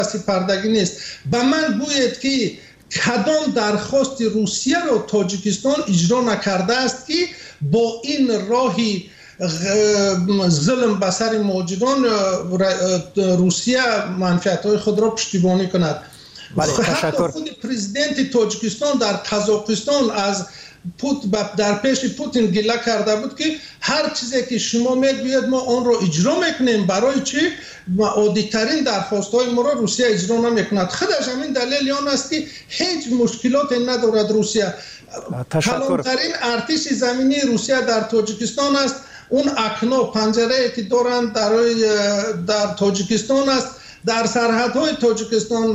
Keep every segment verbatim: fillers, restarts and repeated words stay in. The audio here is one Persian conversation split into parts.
پس پردگی نیست. به من گوید که کدام درخواست روسیه رو تاجیکستان اجرا نکرده است که با این راهی ظلم به سر مهاجران روسیه منفعت‌های خود را پشتیبانی کند. حتی خود پرزیدنت تاجیکستان در قزاقستان از پوت در پیش پوتین گله کرده بود که هر چیزی که شما میگوید ما آن را اجرا میکنیم، برای چی؟ عادی ترین درخواست های ما را روسیه اجرا نمیکند. خودش همین دلیل آن است که هیچ مشکلاتی ندارد روسیه. کلانترین ارتش زمینی روسیه در تاجیکستان است. اون اکنا پنجره که دارند در در تاجیکستان است. در سرحدهای تاجیکستان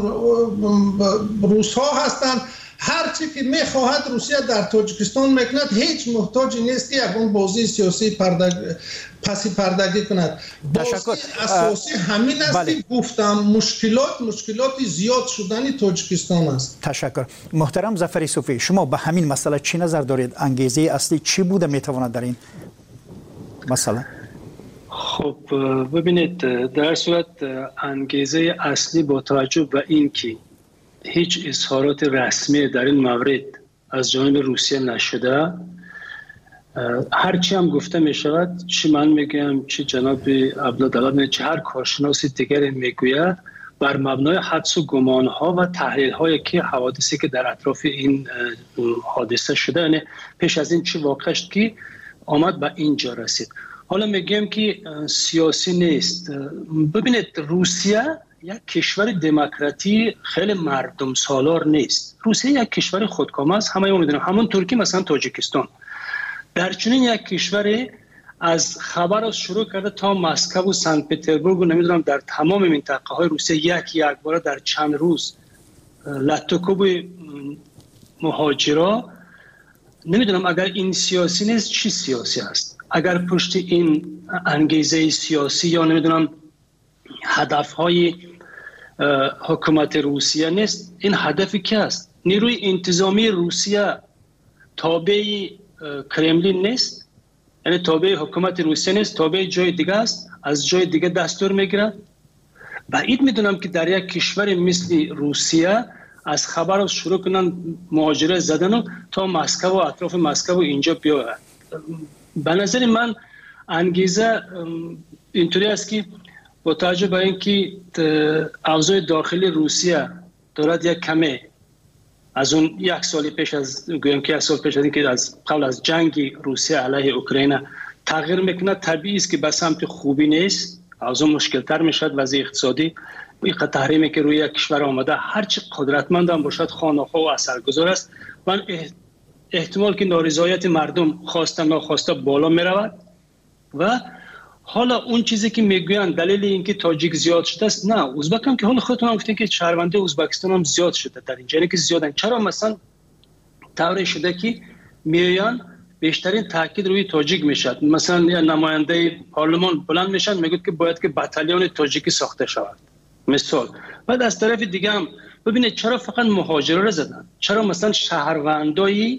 روس ها هستند. هر چی که میخواهد روسیه در تاجیکستان میکند، هیچ محتاجی نیست که اون بازی سیاسی پردگ... پسی پردگی کند. بازی اساسی همین است که گفتم مشکلات مشکلات زیاد شدنی تاجیکستان است. تشکر. محترم ظفر صوفی، شما به همین مسئله چی نظر دارید؟ انگیزه اصلی چی بوده میتواند در این مسئله؟ خب ببینید، در صورت انگیزه اصلی با توجه به این که هیچ اظهارات رسمی در این مورد از جانب روسیه نشده، هرچی هم گفته می شود، چی من میگم چی جناب عبدالله چه هر کارشناس دیگری میگوید، بر مبنای حدس و گمان ها و تحلیل هایی که حوادثی که در اطراف این حادثه شده، یعنی پیش از این چی واقع شد که آمد به اینجا رسید. حالا میگم که سیاسی نیست. ببینید، روسیه یک کشور دموکراتی خیلی مردم سالار نیست. روسیه یک کشور خودکامه است، همه میدونن، همون ترکی مثلا تاجیکستان. در چنین یک کشوری از خبر از شروع کرده تا مسکو و سنت پترزبورگ و نمیدونم در تمام منطقه های روسیه یک یک بار در چند روز لطوکوب مهاجرا، نمیدونم اگر این سیاسی نیست چی سیاسی است؟ اگر پشت این انگیزه سیاسی یا نمیدونم هدفهای حکومت روسیه نیست، این هدفی که است؟ نیروی انتظامی روسیه تابع کرملین نیست، یعنی تابع حکومت روسیه نیست، تابع جای دیگه است، از جای دیگه دستور میگیرد. بعید میدونم که در یک کشور مثل روسیه از خبر از شروع کنن مهاجرت زدن تا مسکو و اطراف مسکو اینجا بیاید. به نظر من انگیزه اینطوری است که با توجه به اینکه اوضاع داخلی روسیه دارد یک کمه از اون یک سال پیش از گویم که یک سال پیش از اینکه از قبل از جنگ روسیه علیه اوکراین تغییر میکنه، طبیعی است که به سمت خوبی نیست. اوضاع مشکل تر میشد، وضع اقتصادی این تحریمی که روی یک کشور آمده هرچی قدرتمند هم باشد خانه‌ها و اثرگذار است. من احتمال که نارضایت مردم خواسته ناخواسته بالا میرود و حالا اون چیزی که میگویند دلیل اینکه تاجیک زیاد شده است، نه، ازبک هم که حالا خودتون هم گفتین که شهرونده ازبکستان هم زیاد شده در اینجا، یعنی که زیادن. چرا مثلا طوری شده که میان بیشترین تاکید روی تاجیک میشد؟ مثلا یا نماینده پارلمان بلند میشن میگه که باید که بتالیون تاجیکی ساخته شود مثال. بعد از طرف دیگه هم ببینید چرا فقط مهاجرا رو زدن؟ چرا مثلا شهروندای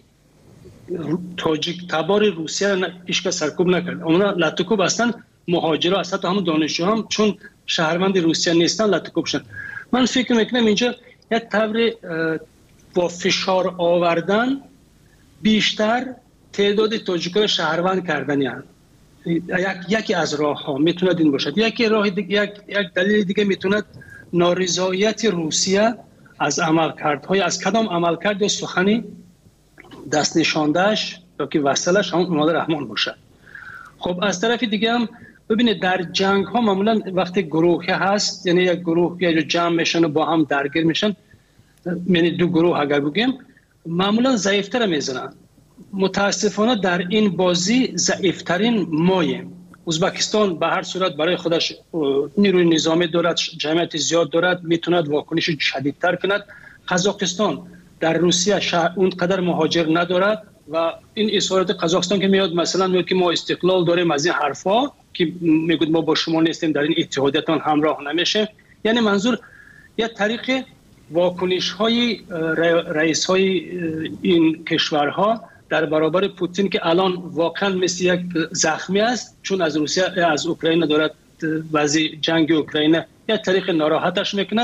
تاجیک تبار روسیه رو هیچ سرکوب نکرد؟ اونا لطوکوب هستن، مهاجرا هستن، تا هم دانشجو هم چون شهروند روسیه نیستن لطوکوب شدن. من فکر میکنم اینجا یک طور با فشار آوردن بیشتر تعداد تاجیکا رو شهروند کردن. یعنی یک یکی از راه ها میتونه این باشد. یکی راه دیگه، یک یک دلیل دیگه میتونه نارضایت روسیه از عملکردهای از کدام عملکرد یا سخنی دست نشاندهش یا که وصلش همون امام رحمان باشه. خب از طرف دیگه هم ببینید در جنگ ها معمولا وقتی گروهی هست، یعنی یک گروه یا جمع میشن و با هم درگیر میشن، یعنی دو گروه اگر بگیم معمولا ضعیفتر میزنن. متاسفانه در این بازی ضعیفترین ماییم. ازبکستان به هر صورت برای خودش نیروی نظامی دارد، جمعیت زیاد دارد، میتوند واکنش شدیدتر کند. قزاقستان در روسیه اون قدر مهاجر ندارد و این اظهارات قزاقستان که میاد مثلا میگه که ما استقلال داریم از این حرفا که میگه ما با شما نیستیم در این اتحادیتان همراه نمیشه، یعنی منظور یک طریق واکنش های رئیس های این کشورها در برابر پوتین که الان واقعا مثل یک زخمی است چون از روسیه از اوکراین دارد وضع جنگ اوکراین یک طریق ناراحتش میکند.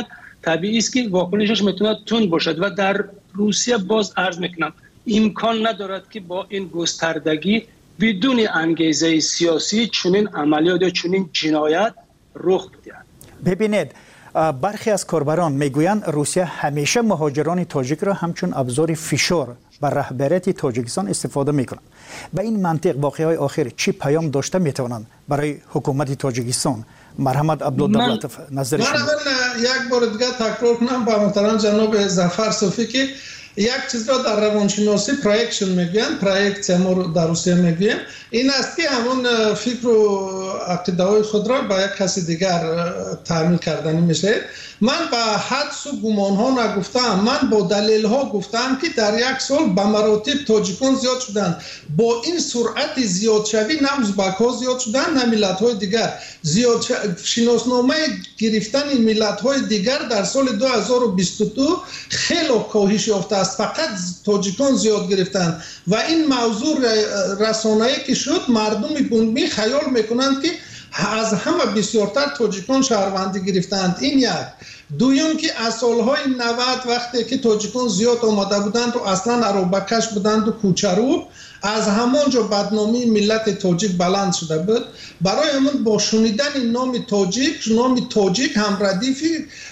طبیعی است که واکنشش میتونه تند باشد و در روسیه باز عرض میکنم امکان ندارد که با این گستردگی بدون انگیزه سیاسی چنین عملیات یا چنین جنایت رخ بدهد. ببینید برخی از کاربران میگویند روسیه همیشه مهاجران تاجیک را همچون ابزار فشار بر رهبریت تاجیکستان استفاده میکنند. به این منطق واقعه آخر چی پیام داشته میتوانند برای حکومت تاجیکستان؟ مرحمد عبدالدولتوف نظر شما. من یک بار دیگه تکرار کنم با محترم جناب ظفر صوفی که یک چیز را در روانشناسی پرویکشن میگویند، پرویکسیا ما در روسیه میگوییم، این است که همون فکر و عقیده‌های خود را با یک کسی دیگر تعمیل کردنی میشه. من با حدس و گمان ها نگفتم، من با دلیل ها گفتم که در یک سال به مراتب تاجیکان زیاد شدند. با این سرعت زیاد شوی نه ازبک ها زیاد شدند نه ملت های دیگر زیاد ش... شناسنامه گرفتن ملت های دیگر در سال دو هزار و بیست و دو خیلی کاهش یافته است، فقط تاجیکان زیاد گرفتند و این موضوع رسانه‌ای که شد مردم بومی خیال میکنند که از همه بسیارتر تاجیکان شهروندی گرفتند. این یک. دویم که از سالهای نود وقتی که تاجیکان زیاد آمده بودند و اصلا اروبکش بودند و کوچرو، از همانجا بدنامی ملت تاجیک بلند شده بود. برای همون با شنیدن نام تاجیک، نام تاجیک هم ردیف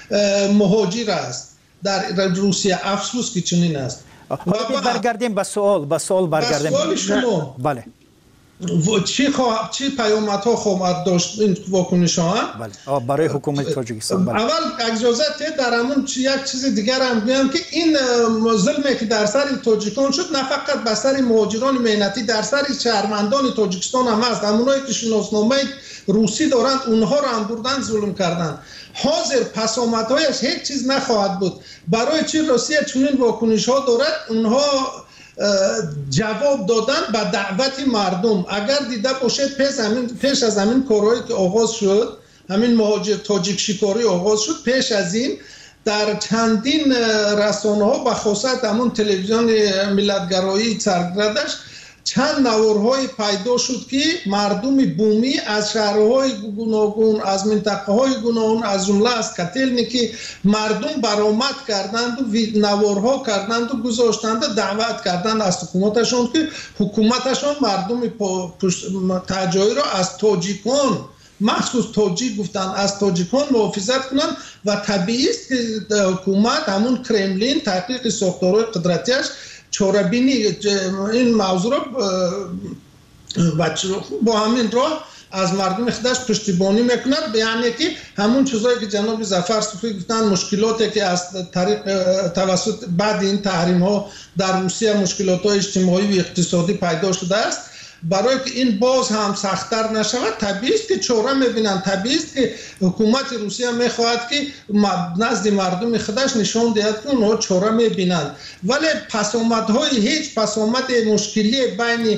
مهاجر است در روسیه. افسوس که چنین است. برگردیم به سوال به سوال برگردیم. به سوال شما. بله. چی خوا... چی پیامدها خواهد داشت این واکنش ها؟ بله. برای حکومت تاجیکستان. بله. اول اجازه ده در همون یک چیز دیگر هم بگم که این ظلمی که در سر تاجیکان شد نه فقط بر سر مهاجران مهنتی، در سر شهروندان تاجیکستان هم هست. همونایی که شناسنامه روسی دارند اونها را هم بردن ظلم کردند. حاضر پسامدهایش هیچ چیز نخواهد بود. برای چی روسیه چنین واکنش ها دارد؟ اونها جواب دادن به دعوت مردم. اگر دیده باشید پیش, پیش از همین کارهایی که آغاز شد، همین مهاجر تاجیک شکاری آغاز شد، پیش از این در چندین رسانه ها به خصوص همون تلویزیون ملتگرایی سرگردش چند نوارهای پیدا شد که مردم بومی از شهرهای گوناگون، از منطقه های گوناگون، از جمله از کتلنی که مردم برآمد کردند و نوارها کردند و گذاشتند دعوت کردند از حکومتشان که حکومتشان مردم تجایی را از تاجیکان، مخصوص تاجیک گفتن، از تاجیکان محافظت کنند و طبیعی است که حکومت همون کرملین تحقیق ساختارهای قدرتیش چاره‌بینی این موضوع را با همین راه از مردم خودش پشتیبانی میکند. یعنی که همون چیزایی که جناب ظفر صوفی گفتن، مشکلاتی که از طریق توسط بعد این تحریم ها در روسیه مشکلات های اجتماعی و اقتصادی پیدا شده است، برای که این باز هم سخت‌تر نشود طبیعی است که چاره می‌بینند. طبیعی است که حکومت روسیه می‌خواهد که نزد مردم خودش نشان دهد که اونها چاره می‌بینند، ولی پسامدهای هیچ پسامد مشکلی بین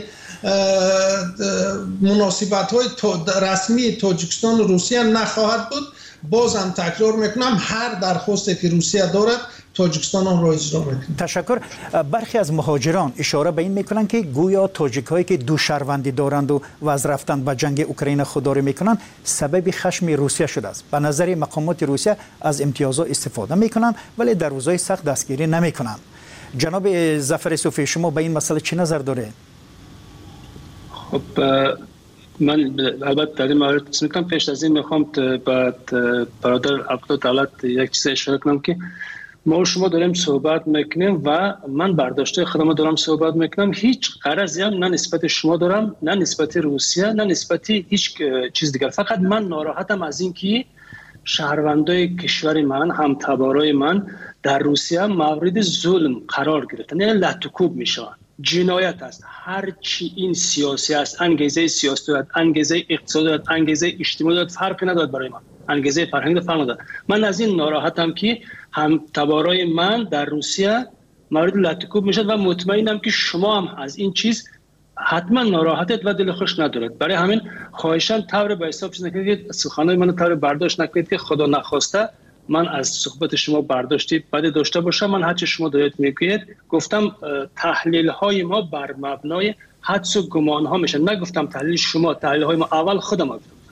مناسبت‌های رسمی تاجیکستان و روسیه نخواهد بود. باز هم تکرار میکنم هر درخواستی که روسیه دارد تاجیکستان آن را اجرا میکنه. تشکر. برخی از مهاجران اشاره به این میکنند که گویا تاجیک هایی که دو شهروندی دارند و از رفتن به جنگ اوکراین خودداری میکنند سبب خشم روسیه شده است. به نظر مقامات روسیه از امتیازات استفاده میکنند ولی در روزهای سخت دستگیری نمیکنند. جناب ظفر صوفی شما به این مسئله چه نظر دارید؟ خب من البته در این مورد تصمیم کنم. پیش از این میخوام بعد برادر عبدالدولت یک چیز اشاره کنم که ما شما داریم صحبت میکنیم و من برداشته خودم دارم صحبت میکنم، هیچ غرضی هم نه نسبت شما دارم نه نسبت روسیه نه نسبت هیچ چیز دیگر. فقط من ناراحتم از این که شهروندای کشور من، هم تبارای من در روسیه مورد ظلم قرار گرفتن، یعنی لطوکوب میشوند. جنایت است. هر چی این سیاسی است، انگیزه سیاسی دارد، انگیزه اقتصادی دارد، انگیزه اجتماعی دارد، فرق ندارد برای من. انگیزه فرهنگی فرق ندارد. من از این ناراحتم که هم تبارای من در روسیه مورد لطوکوب میشد و مطمئنم که شما هم از این چیز حتما ناراحتید و دل خوش ندارید. برای همین خواهشاً طور به حساب چیز نکنید، سخنان من طور برداشت نکنید که خدا نخواسته من از صحبت شما برداشتی بده داشته باشم. من هرچی شما دارید میگید گفتم تحلیل های ما بر مبنای حدس و گمان ها میشن. نگفتم تحلیل شما، تحلیل های ما اول خودم گفتم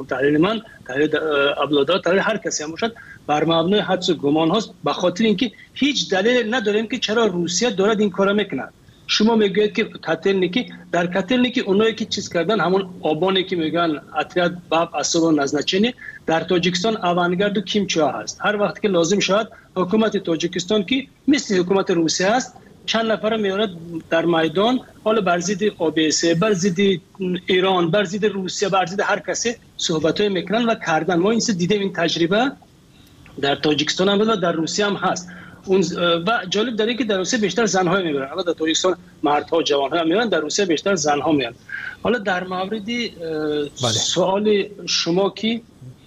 تحلیل من، تحلیل ابلادات، تحلیل هر کسی هم باشد، بر مبنای حدس و گمان هاست، به خاطر اینکه هیچ دلیل نداریم که چرا روسیه دارد این کارا میکنه. شما میگوید که کاتلنیکی، در کاتلنیکی اونایی که چیز کردن همون آبانی که میگن اتریاد باب اسب و نزنچینی، در تاجیکستان اوانگارد و کیمچیا هست. هر وقت که لازم شد حکومت تاجیکستان که مثل حکومت روسیه است چند نفر میارد در میدان، حالا بر ضد اوبسه، بر ضد ایران، بر ضد روسیه، بر ضد هر کسی صحبتای میکنن و کردن. ما این سه دیدیم، این تجربه در تاجیکستان هم و در روسیه هم هست. اون و جالب داره که در روسیه بیشتر زن‌ها میبرن، اما در تاجیکستان مردها، جوان‌ها میبرن، در روسیه بیشتر زن‌ها میبرن. حالا در مورد سوال شما کی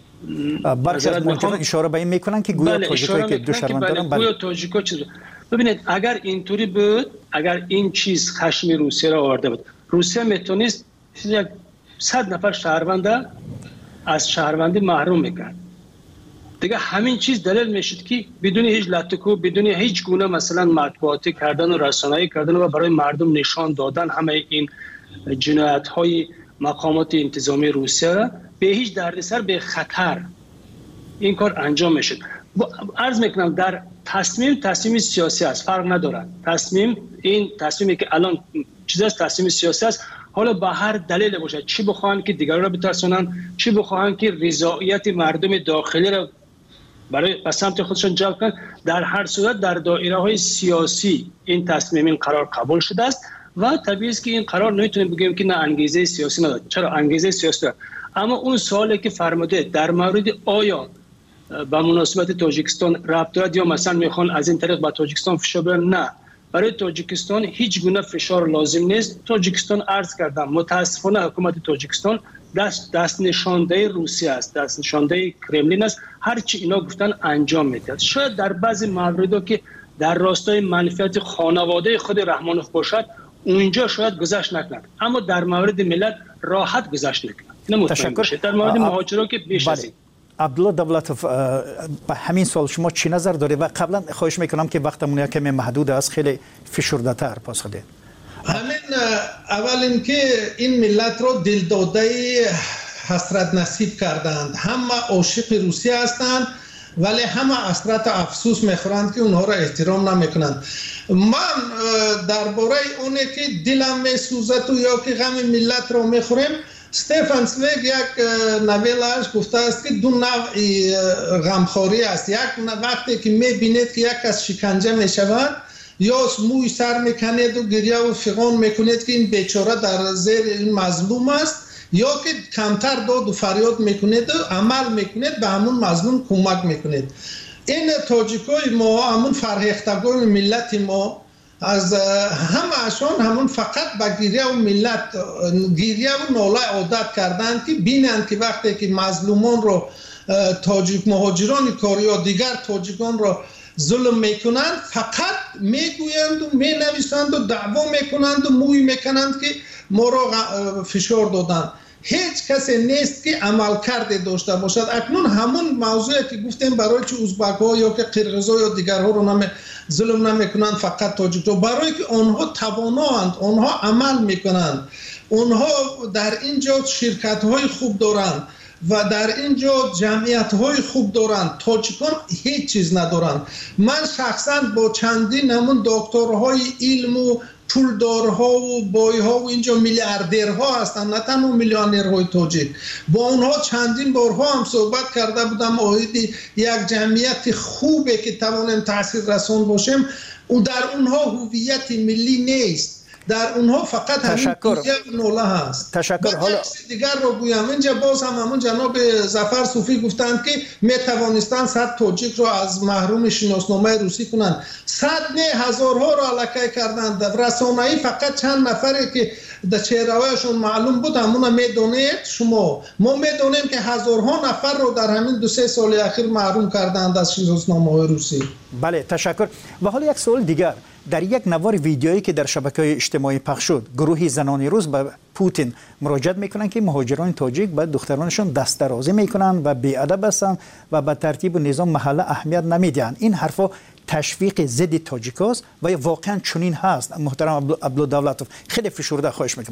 برخی از منطقه اشاره به این میکنن که گویا تاجیکایی که دو شهروند دارن، گویا تاجیکا چیز. ببینید اگر اینطوری بود، اگر این چیز خشم روسیه را آورده بود، روسیه میتونست یک صد نفر شهروند از شهروندی محروم میکرد. دیگه همین چیز دلیل میشد که بدون هیچ لطکو، بدون هیچ گونه مثلا مطبوعاتی کردن و رسانه‌ای کردن و برای مردم نشان دادن همه این جنایت‌های مقامات انتظامی روسیه را به هیچ دردسر، به خطر این کار انجام میشد. عرض میکنم در تصمیم تصمیم سیاسی است، فرق نداره. تصمیم این تصمیمی که الان چیز است، تصمیم سیاسی است. حالا با هر دلیل باشه، چی بخواهن که دیگران را بترسونن، چی بخواهن که رضایت مردم داخلی را برای به سمت خودشون جلب کنن، در هر صورت در دایره های سیاسی این تصمیم، این قرار قبول شده است و طبیعی است که این قرار نمیتونیم بگیم که نه انگیزه سیاسی نداره. چرا انگیزه سیاسی داره. اما اون سوالی که فرموده در مورد آیا با مناسبت تاجیکستان ربط دارد یا مثلا میخوان از این طریق با تاجیکستان فشار بیارن، نه. برای تاجیکستان هیچ گونه فشار لازم نیست. تاجیکستان عرض کردم متاسفانه حکومت تاجیکستان دست دست نشانده روسیه است، دست نشانده کرملین است. هر چی اینا گفتن انجام میدهد. شاید در بعضی مواردها که در راستای منفعت خانواده خود رحمانوف باشد، اونجا شاید گذشت نکنند، اما در مورد ملت راحت گذشت نکنند. تشکر. در مورد مهاجرا که بیش از این. عبدالله دولتوف، به همین سوال شما چی نظر دارید؟ و قبلا خواهش میکنم که وقتمون کمی محدود است، خیلی فشرده تر پاسخ بدید. همین اول اینکه این ملت رو دلداده حسرت نصیب کردند. همه عاشق روسیه هستند ولی همه حسرت افسوس میخورند که اونها را احترام نمیکنند. من درباره اونه که دلم میسوزد و یا که غم ملت رو میخوریم، استفان سویگ یک نویلش گفته است که دو نوع غمخواری است. یک وقتی که میبینید که یک از شکنجه میشود، یا موی سر میکنید و گریه و فغان میکنید که این بیچاره در زیر این مظلوم است، یا که کمتر داد و فریاد میکنید و عمل میکنید به همون مظلوم کمک میکنید. این تاجیکای ما، همون فرهیختگان ملت ما، از همه اشان همون فقط به گریه و ملت گریه و ناله عادت کردند که بینند که وقتی که مظلومان رو تاجیک مهاجران کاری یا دیگر تاجیکان رو ظلم میکنند، فقط میگویند و مینویسند و دعوا میکنند و موی میکنند که ما را فشار دادند. هیچ کسی نیست که عمل کرده داشته باشد. اکنون همون موضوعی که گفتیم برای چه ازبک ها یا که قرقیز ها یا دیگرها رو نمی ظلم نمیکنند، فقط تاجیک ها، برای که آنها تواناند، آنها عمل میکنند، آنها در اینجا شرکت های خوب دارند و در اینجا جمعیت های خوب دارند. تاجیکان هیچ چیز ندارند. من شخصا با چندین همون دکترهای علم و پولدارها و بایها و اینجا میلیاردرها هستند، نه تنها میلیونرهای تاجیک، با اونها چندین بارها هم صحبت کرده بودم. آیدی یک جمعیت خوبه که توانیم تاثیر رسان باشیم و در اونها هویت ملی نیست، در اونها فقط همین نوله هست. تشکر. حالا دیگر رو گویم، اینجا باز هم همون جناب ظفر صوفی گفتند که می توانستند صد تاجیک رو از محروم شناسنامه روسی کنند. صد نه هزارها رو علکه کردند. رسانه‌ای فقط چند نفری که در چهره‌هایشون معلوم بود همون میدونید شما. ما میدونیم که هزارها نفر رو در همین دو سه سال اخیر محروم کردند از شناسنامه روسی. بله، تشکر. و حالا یک سوال دیگر، در یک نوار ویدیویی که در شبکه‌های اجتماعی پخش شد، گروهی زنان روس به پوتین مراجعت میکنند که مهاجران تاجیک به دخترانشان دست درازی میکنند و بی‌ادب هستند و به ترتیب و نظام محله اهمیت نمیدهند. این حرفا تشویق ضد تاجیکاست و واقعا چنین هست؟ محترم عبدالله دولتوف، خیلی فشرده خواهش میکنم.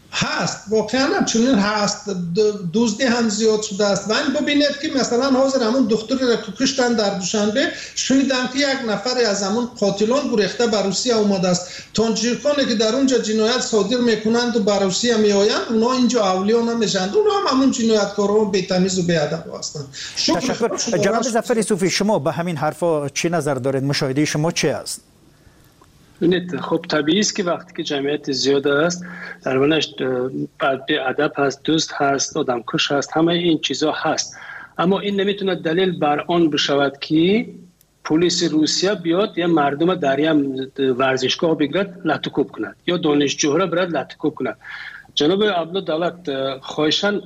هست، واقعا چنین هست. دزدی هم زیاد شده است. و این ببینید که مثلا حاضر همون دختری را که کشتن در دوشنبه، شنیدم که یک نفر از همون قاتلان گریخته به روسیه اومده است. تاجیکانی که در اونجا جنایت صادر میکنند و به روسیه میآیند، اونا اینجا اولیاء نمیشند، اونا هم همون جنایتکاران بی‌تمیز و بی‌ادب هستند. تشکر. جناب ظفر صوفی، شما به همین حرفا چی نظر دارید؟ مشاهده شما چی است؟ ببینید، خب طبیعی است که وقتی که جمعیت زیاد است، درونش بی‌ادب هست، دزد هست، آدمکش هست، همه این چیزا هست. اما این نمیتونه دلیل بر آن بشود که پلیس روسیه بیاد یا مردم در یک ورزشگاه بگیرد لطوکوب کند یا دانشجوها را برد لطوکوب کند. جناب عبدالله دولت، خواهشاً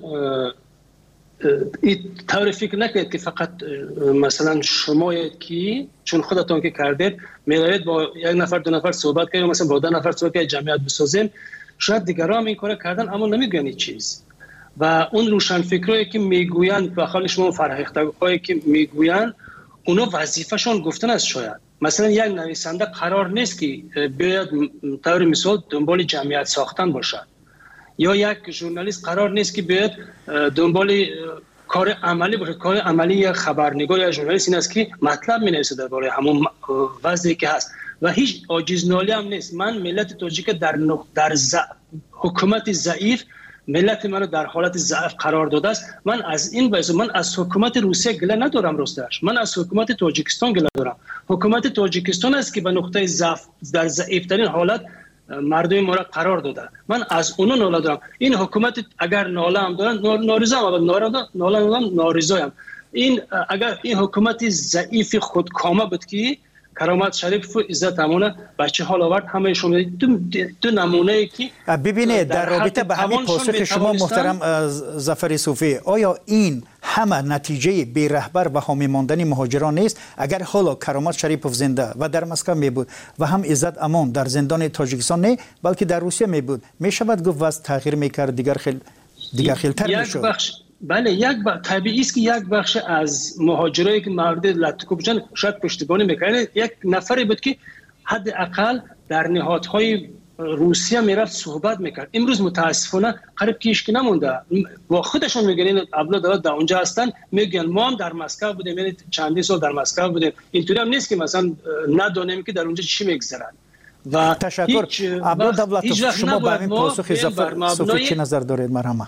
این طور فکر نکنید که فقط مثلا شمایید که چون خودتون که کردید میروید با یک نفر دو نفر صحبت کنید، مثلا با ده نفر صحبت کنید جمعیت بسازیم. شاید دیگران هم این کار کردن اما نمیگن چیز. و اون روشنفکرایی که میگویند به خال شما فرهیختگانی که میگویند، اونا وظیفه‌شون گفتن است. شاید مثلا یک نویسنده قرار نیست که بیاد طور مثال دنبال جمعیت ساختن باشد، یا یک ژورنالیست قرار نیست که بیاد دنبال کار عملی باشه. کار عملی یا خبرنگار یا ژورنالیست این است که مطلب می‌نویسه درباره همون وضعی که هست و هیچ عاجزنالی هم نیست. من ملت تاجیک در در ز... حکومت ضعیف، ملت منو در حالت ضعف قرار داده است. من از این باعث من از حکومت روسیه گله ندارم، راستش من از حکومت تاجیکستان گله دارم. حکومت تاجیکستان است که به نقطه ضعف در ضعیف‌ترین حالت مردم ما را قرار داده. من از اونو ناله دارم. این حکومت اگر ناله هم دارن ناریضا هم ناله هم ناریضا هم. این اگر این حکومت ضعیف خودکامه بود که کرامت شریف و عزت امانه بچه حال آورد، همه شما دو, دو نمونه ای که ببینید در, در رابطه به همین پاسخ شما محترم ظفر صوفی، آیا این همه نتیجه بی رهبر و حامی ماندن مهاجران نیست؟ اگر حالا کرامت شریف زنده و در مسکو می بود و هم عزت امان در زندان تاجیکستان نه بلکه در روسیه می بود، می شود گفت وضع تغییر می کرد، دیگر خیلی دیگر خیلتر می شد؟ بله، یک ب... طبیعی است که یک بخش از مهاجرایی که مورد لطوکوب شدن شاید پشتیبانی میکنه. یک نفری بود که حداقل در نهادهای روسیه میرفت صحبت میکرد. امروز متاسفانه قریب که هیچ کی نمونده. با خودشون میگن این ابلا دولت در اونجا هستن، میگن ما هم در مسکو بودیم، یعنی چندین سال در مسکو بودیم. اینطوری هم نیست که مثلا ندونیم که در اونجا چی میگذرن. و تشکر. ابلا دولت، شما با این پاسخ ظفر صوفی چه نظر دارید؟ مرحبا.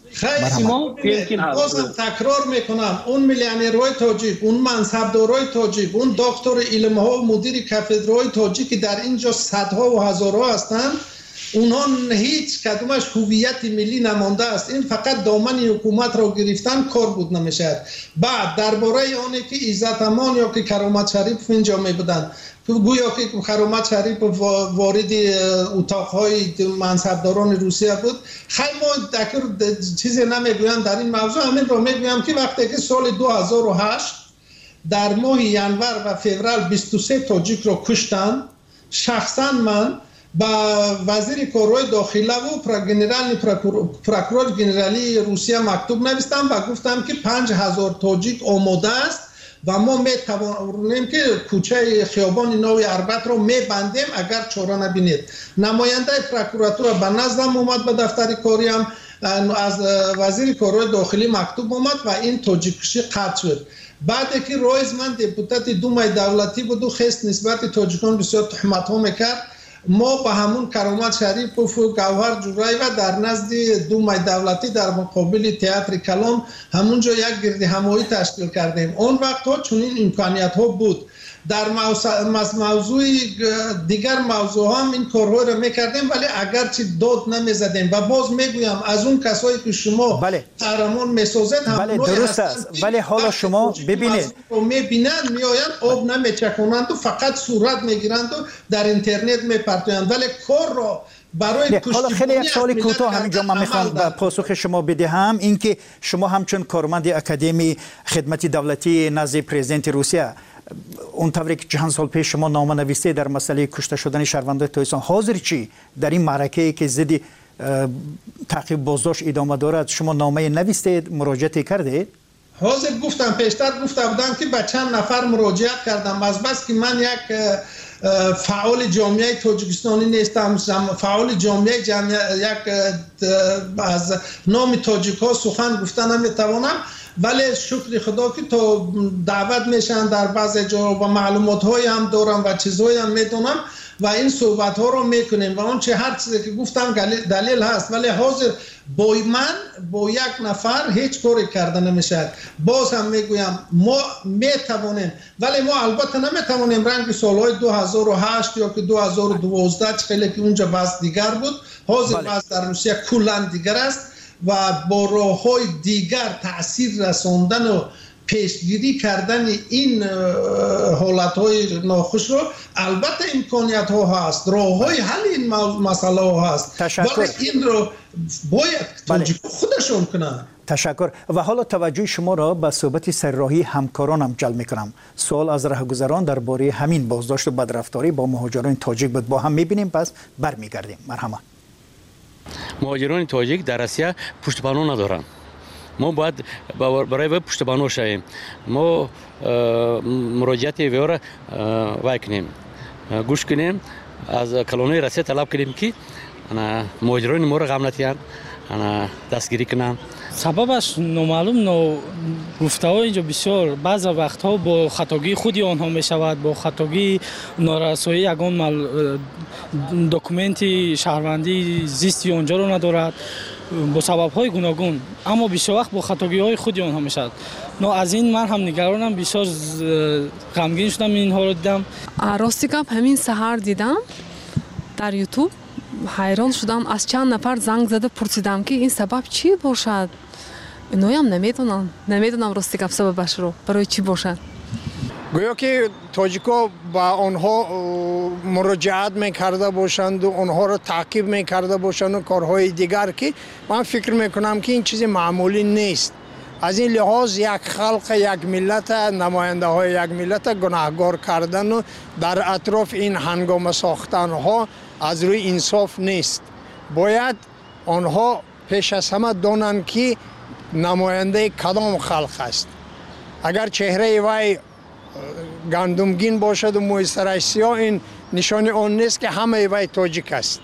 خیلی بازم تکرار میکنم، اون میلیونرهای تاجیک، اون منصبدارهای تاجیک، اون دکتر علم ها و مدیر کاتدرای تاجیک که در اینجا صدها و هزارها هستند، اونها هیچ کدومش هویت ملی نمانده است. این فقط دامن حکومت را گرفتن کار بود نمیشد. بعد درباره آنی که عزت امان یا که کرامت شریف اینجا میبودند، گویا که کرامت شریف وارد اتاقهای منصبداران روسیه بود. خیلی ما دکر چیزی نمیگویم در این موضوع. همین را میگویم که وقتی که سال دو هزار و هشت در ماه ینور و فوریه بیست و سه تاجیک را کشتن، شخصا من با وزیر کارهای داخله و گنرال پروکورور گنرالی روسیه مکتوب نوشتم و گفتم که پنج هزار تاجیک آماده است و ما می توانیم که کوچه خیابان نوی اربد را می بندیم اگر چاره نبینید. نماینده پروکوراتور به نزدم اومد، به دفتر کاری هم از وزیر کارهای داخلی مکتوب اومد و این تاجیکشی قطع شد. بعد که رایزمن دیپوتات دومای دولتی بود و خست نسبت تاجیکان بسیار تهمت ها میکرد، ما با همون کرامت شریف و گوهر جورایی و در نزد دومای دولتی در مقابل تئاتر کلام همونجا یک گرد همایی تشکیل کردیم. اون وقت ها چنین امکانیت ها بود. در موضوع دیگر موضوع هم این کارها رو میکردیم، ولی اگرچه داد نمیزدیم. و باز میگویم از اون کسایی که شما بله. قهرمان میسازید هم بله درست است، ولی حالا شما ببینید میبینن میآیند آب نمیچکونند و فقط صورت میگیرند و در اینترنت میپرتویند، ولی کار را برای حالا خیلی یک سوال کوتاه همینجا من میخوام به پاسخ شما بدهم. اینکه شما همچون کارمند اکادمی خدمت دولتی نزد پرزیدنت روسیه، اون طوری که چند سال پیش شما نامه نوشته در مسئله کشته شدن شهروندان تاجیکستان، حاضر چی در این معرکه که ضد تعقیب بازداشت ادامه دارد شما نامه نوشته مراجعه کردید؟ حاضر گفتم پیشتر گفته بودم که به چند نفر مراجعت کردم از بس که من یک فعال جامعه تاجیکستانی نیستم، فعال جامعه جامعه یک از نام تاجیک ها سخن گفتن نمیتوانم، ولی شکر خدا که تو دعوت میشن در بعض جا و معلومات های هم دارم و چیزهایی هم میدونم و این صحبت ها رو میکنیم و اون چه هر چیزی که گفتم دلیل هست، ولی حاضر با من با یک نفر هیچ کاری کرده نمیشه. باز هم میگویم ما میتوانیم، ولی ما البته نمیتوانیم رنگ سالهای دو هزار و هشت یا که دو هزار و دوازده خیلی که اونجا وضع دیگر بود، حاضر وضع در روسیه کلا دیگر است و با راه‌های دیگر تأثیر رساندن و پیشگیری کردن این حالت‌های ناخوش رو البته امکانیت ها هست، راه‌های حل این مسئله ها هست، تشکر. ولی این رو باید تاجیک خودشون کنن. تشکر. و حالا توجه شما را به صحبت سرراهی همکارانم جلب میکنم. سوال از راهگذران درباره همین بازداشت و بدرفتاری با مهاجران تاجیک بود، با هم میبینیم پس برمیگردیم. مرحبا. مهاجران تاجیک در روسیه پشتیبانی ندارند. ما باید برای وی پشتیبانی شویم. ما مراجعت وی را وای کنیم، گوش کنیم، از کلونی روسیه طلب کنیم که مهاجران ما را غم نتیان دستگیری کنند. سببش نامعلوم نو گفته ها اینجا بسیار بعض وقتها با خطاگی خودی آنها می شود، با خطاگی نارسایی یگان مل دکومنتی شهروندی زیستی آنجا رو ندارد با سبب های گوناگون، اما بیشتر وقت با خطاگی های خودی آنها می شود. نو از این من هم نگرانم، بسیار غمگین شدم اینها رو دیدم. راستی گپ همین سحر دیدم در یوتیوب، حیران شدم، از چند نفر زنگ زده پرسیدم که این سبب چی باشد. اینو هم نمیدونم نمیدونم راستی گپ سببش رو برای چی باشد. گویا که تاجیکا با آنها مراجعت میکرده باشند و آنها را تعقیب میکرده باشند و کارهای دیگر که من فکر میکنم که این چیز معمولی نیست. از این لحاظ یک خلق یک ملت، نماینده های یک ملت گناهگار کردن و در اطراف این هنگام ساختن ها از روی انصاف نیست. باید آنها پیش از همه دانند که نماینده کدام خلق است. اگر چهره وی گندمگین باشد و موی سرش سیاه، این نشان آن نیست که همه وی تاجیک است.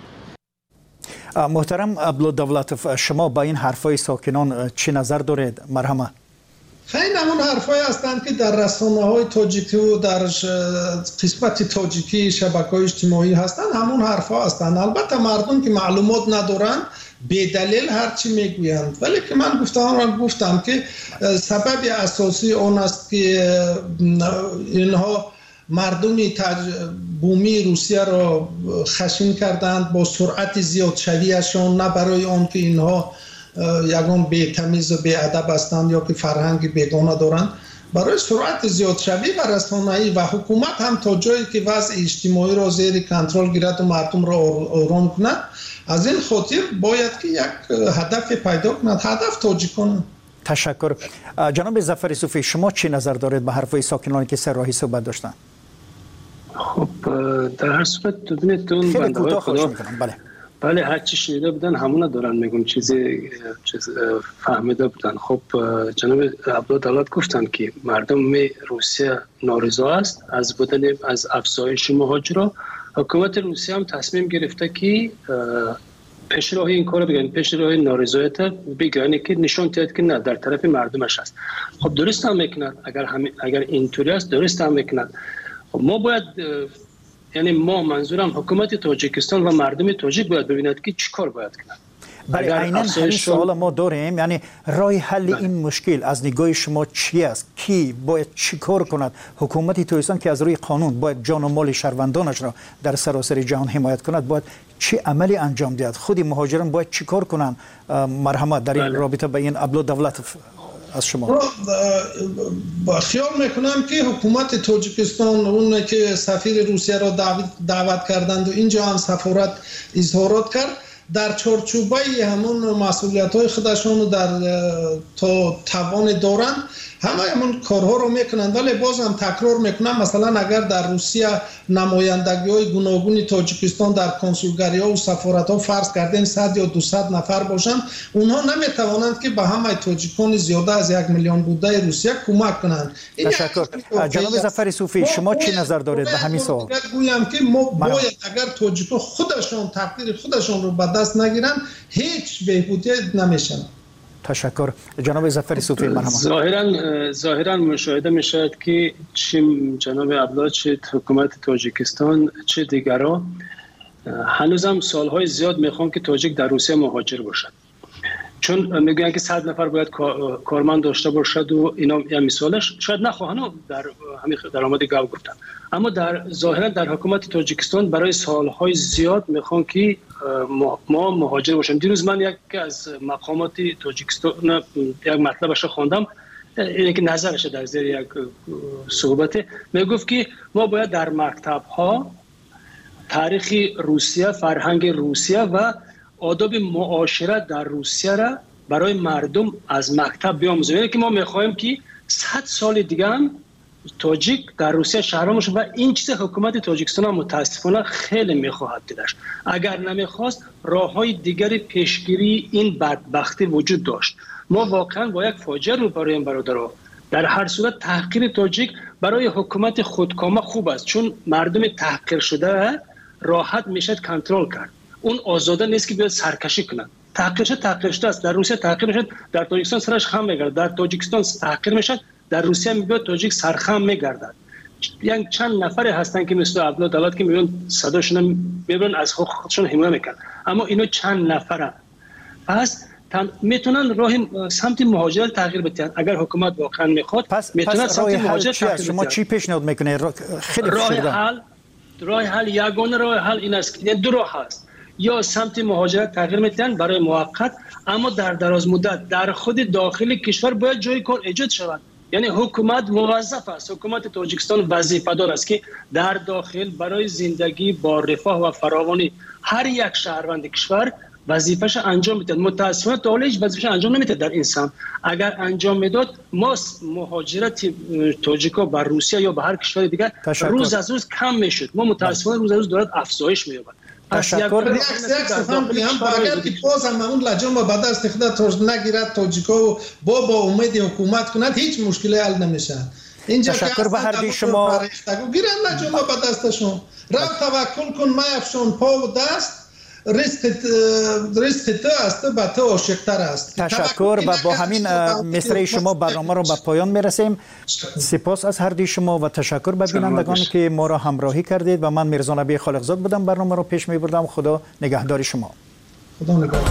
محترم عبدالدولتوف، شما با این حرفای ساکنان چی نظر دارید؟ مرحبا. خیلی همون حرفای هستند که در رسانه های تاجیکی و در قسمت تاجیکی شبکه های اجتماعی هستند، همون حرفا هستند. البته مردم که معلومات ندارن به دلیل هرچی میگویند، ولی که من گفتم گفتم که سبب اساسی اون است که اینها مردمی بومی روسیه را خشن کردند با سرعت زیاد شویشان، نه برای آن که اینها یگان بی‌تمیز و بی‌ادب هستند یا که فرهنگ بیگانه دارند، برای سرعت زیاد شوی و رسانه‌ای و حکومت هم تا جایی که وضع اجتماعی را زیر کنترل گیرد و مردم را آرام کند. از این خاطر باید که یک هدف پیدا کند، هدف تاجیکان. تشکر. جناب ظفر صوفی، شما چی نظر دارید به حرفای ساکنانی که سرراهی صحبت داشتن؟ خب در هر صورت ببینید بنده های خدا، بله بله هر چی شنیده بودن همون دارن میگم، چیزی چیز فهمیده بودن. خب جناب عبدالدولت گفتن که مردم روسیه نارضا است از بودن از افزایش مهاجرا. حکومت روسیه هم تصمیم گرفته که پیش راه این کارو بگن، پیش راه نارضایت بگن که نشون دهد که نه در طرف مردمش است. خب درست هم میکنند، اگر هم اگر اینطوری است درست هم میکنند. خب ما باید، یعنی ما منظورم حکومت تاجیکستان و مردم تاجیک باید ببیند که چی کار باید کنند. بله عیناً همین سوال ما داریم، یعنی راه حل این مشکل از نگاه شما چی است؟ کی باید چی کار کند؟ حکومت تاجیکستان که از روی قانون باید جان و مال شهروندانش را در سراسر جهان حمایت کند، باید چی عملی انجام دهد؟ خودی مهاجران باید چی کار کنند؟ مرحمت در این رابطه به این عبدالدولتوف از شما. با خیال میکنم که حکومت تاجیکستان اون که سفیر روسیه را دعوت کردند و اینجا هم سفارت اظهارات کرد، در چارچوبه همون مسئولیت های خودشون در تا توان دارند همه همون کارها رو میکنند. ولی باز هم تکرار میکنم، مثلا اگر در روسیه نمایندگی های گوناگون تاجیکستان در کنسولگری ها و سفارت ها فرض کردیم صد یا دویست نفر باشند، اونها نمیتوانند که به همه تاجیکان زیاده از یک میلیون بوده روسیه کمک کنند. تشکر. جناب ظفر صوفی، شما چی نظر دارید به همین سوال؟ گویم که ما باید اگر تاجیکان خودشان تقدیر خودشان رو به دست نگیرن هیچ بهبودی نمیشن. تشکر. جناب ظفر صوفی، مرحبا. ظاهرا ظاهرا مشاهده میشد که چه جناب عبدالله، چه حکومت تاجیکستان، چه دیگرها هنوزم سالهای زیاد میخوان که تاجیک در روسیه مهاجر باشد، چون میگن که صد نفر باید کارمند داشته باشد و اینا. یا مثالش شاید نخواهن در همین درآمد گاو گفتن، اما در ظاهرا در حکومت تاجیکستان برای سالهای زیاد میخوان که ما مهاجر باشیم. دیروز من یک از مقامات تاجیکستان یک مطلبش خواندم، اینه که نظرش در زیر یک صحبت میگفت که ما باید در مکتب ها تاریخ روسیه، فرهنگ روسیه و آداب معاشرت در روسیه را برای مردم از مکتب بیاموزیم. یعنی که ما میخوایم که صد سال دیگه هم تاجیک در روسیه شهرام باشه و این چیز حکومت تاجیکستان هم متاسفانه خیلی میخواهد دیدش. اگر نمیخواست راههای دیگری پیشگیری این بدبختی وجود داشت. ما واقعا با یک فاجعه روبرویم برادرها. در هر صورت تحقیر تاجیک برای حکومت خودکامه خوب است، چون مردم تحقیر شده راحت میشه کنترل کرد. اون آزاده نیست که بیاد سرکشی کنند. تحقیر شد تحقیر شده است. در روسیه تحقیر میشد، در تاجیکستان سرش خم میگرد. در تاجیکستان تحقیر میشد، در روسیه میگه تاجیک سرخم میگردد. یعنی چند نفری هستن که مثل عبدالله دولت که میگن صداشون میبرن از خودشون حمایت میکنن، اما اینو چند نفرن. پس میتونن راه سمت مهاجرت تغییر بدن. اگر حکومت واقعا میخواد میتونن سمت مهاجرت تغییر بدن. شما چی پیشنهاد میکنید؟ خیلی راه حل راه حل یگانه راه حل این است که دو راه هست. یا سمت مهاجرت تغییر میدن برای موقت، اما در دراز مدت در خود داخل کشور باید جای کار ایجاد شود. یعنی حکومت موظف است، حکومت تاجیکستان وظیفه دار است که در داخل برای زندگی با رفاه و فراوانی هر یک شهروند کشور وظیفه‌اش انجام میده. متأسفانه تا حالا هیچ وظیفه‌اش انجام نمیده در انسان. اگر انجام میداد ما مهاجرت تاجیکا به روسیه یا به هر کشور دیگر روز از روز کم میشد. ما متأسفانه روز از روز دارد افزایش می‌یابد. تشکر. یک سفهم بیام اگر که باز هم اون لجام با بعد از خود تاج نگیرد تاجیکا و با با امید حکومت کند هیچ مشکلی حل نمیشه. اینجا تشکر به هر دی شما. گیرن لجام با دستشون رو توکل کن ما افشون پا و دست ریسک ریسک تو است به تو عاشق‌تر است. تشکر. و با همین مصرع شما برنامه رو به پایان میرسیم. سپاس از هر دی شما و تشکر به بینندگانی که ما را همراهی کردید. و من میرزا نبی خالقزاد بودم، برنامه رو پیش میبردم. خدا نگهدار شما. خدا نگهدار.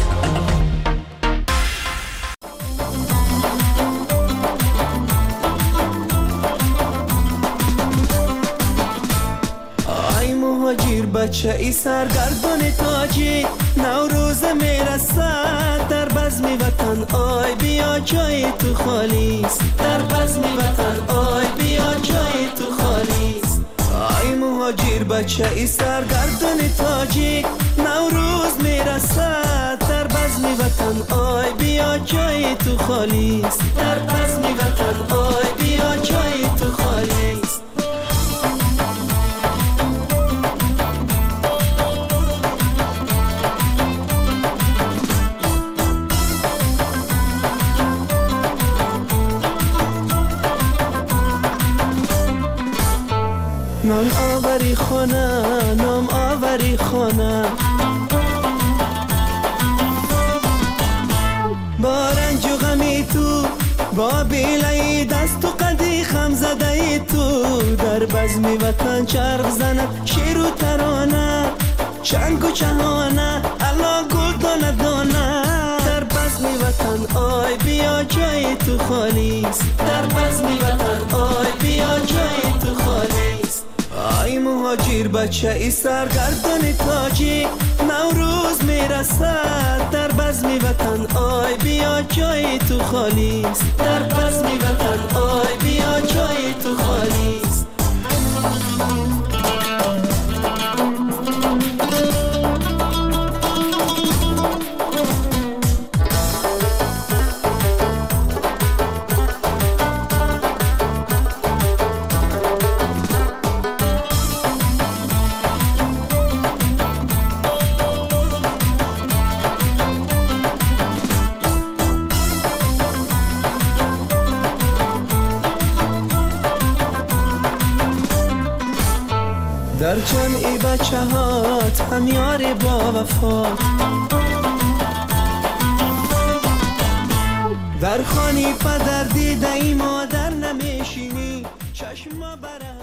مهاجر بچه ای سرگردان تاجیک، نوروز میرسد در بزم وطن. آی بیا جای تو خالیست، در بزم وطن. آی بیا جای تو خالیست. آی مهاجر بچه ای سرگردان تاجیک، نوروز میرسد در بزم وطن. آی بیا جای تو خالیست، در بزم وطن. آی بیا جای تو خالیست. نام آوری خانه، نام آوری خانه، با رنج و غمی تو، با بیلای دست و قدی خم زده تو. در بزم وطن چرخ زند شیر و ترانه، چنگ و چهانه الا گل دانه دانه. در بزم وطن آی بیا جای تو خالیست، در بزم وطن آی بیا جای تو خالیست. آی مهاجر بچه ای سرگردان تاجیک، نوروز میرسد در بزم وطن. آی بیا جای تو خالیست، در بزم وطن. آی بیا جای تو خالیست. در جمعی بچه هات هم یار با وفات در خانی پدر دیده ای مادر نمیشینی چشم بره